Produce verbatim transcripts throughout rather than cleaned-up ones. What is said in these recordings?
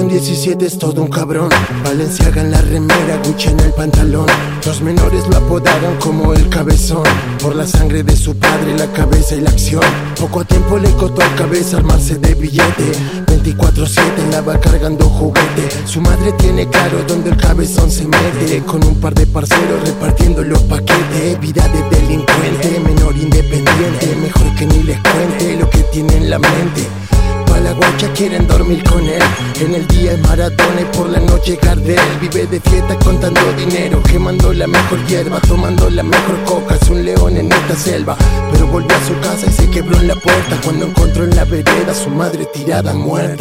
con diecisiete es todo un cabrón. Balenciaga en la remera, Gucci en el pantalón. Los menores lo apodaron como el cabezón, por la sangre de su padre, la cabeza y la acción. Poco a tiempo le costó al cabeza armarse de billete. veinticuatro siete andaba cargando juguete. Su madre tiene claro donde el cabezón se mete, con un par de parceros repartiendo los paquetes. Vida de delincuente, menor independiente, mejor que ni les cuente lo que tiene en la mente. Pa' la guacha quieren dormir con él, en el día es maratón y por la noche Gardel. Vive de fiesta contando dinero, quemando la mejor hierba, tomando la mejor coca. Es un león en esta selva, pero volvió a su casa y se quebró en la puerta cuando encontró en la vereda a su madre tirada muerta.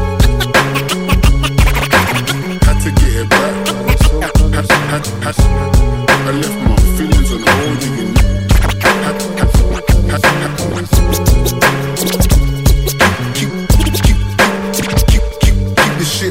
Had to get it back. Had, had, had, I left my feelings on hold again. Had, had, had, had, keep, keep, keep, keep, keep, keep the shit.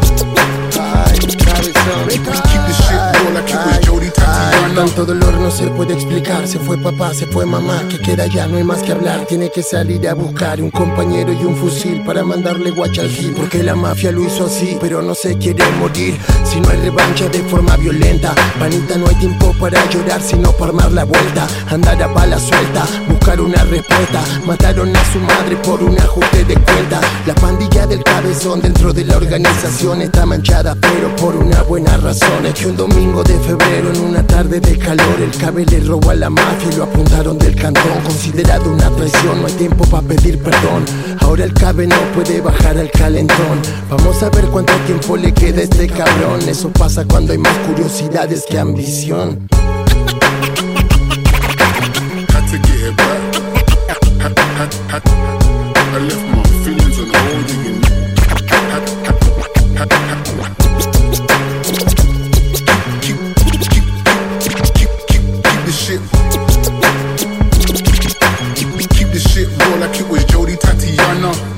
Keep, keep the shit roll like it was Jody Tatiana. Tanto dolor no se puede explicar. Se fue papá, se fue mamá, que queda ya, no hay más que hablar. Tiene que salir a buscar un compañero y un fusil para mandarle guacha al gil, porque la mafia lo hizo así, pero no se quiere morir si no hay revancha de forma violenta. Panita, no hay tiempo para llorar, sino para armar la vuelta. Andar a bala suelta, buscar una respuesta. Mataron a su madre por un ajuste de cuenta. La pandilla del cabezón dentro de la organización está manchada, pero por una buena razón. Es que un domingo de febrero, en una tarde de calor, el cabe le robó a la mafia y lo apuntaron del cantón. Considerado una traición, no hay tiempo para pedir perdón. Ahora el cabe no puede bajar al calentón. Vamos a ver cuánto tiempo le queda a este cabrón. Eso pasa cuando hay más curiosidades que ambición. Had to get it back. Had, had, had, I left my feelings on hold again. Had, had, had, had, keep, keep, keep, keep, keep, keep the shit. Keep, keep the shit roll like it was Jody Tatiana.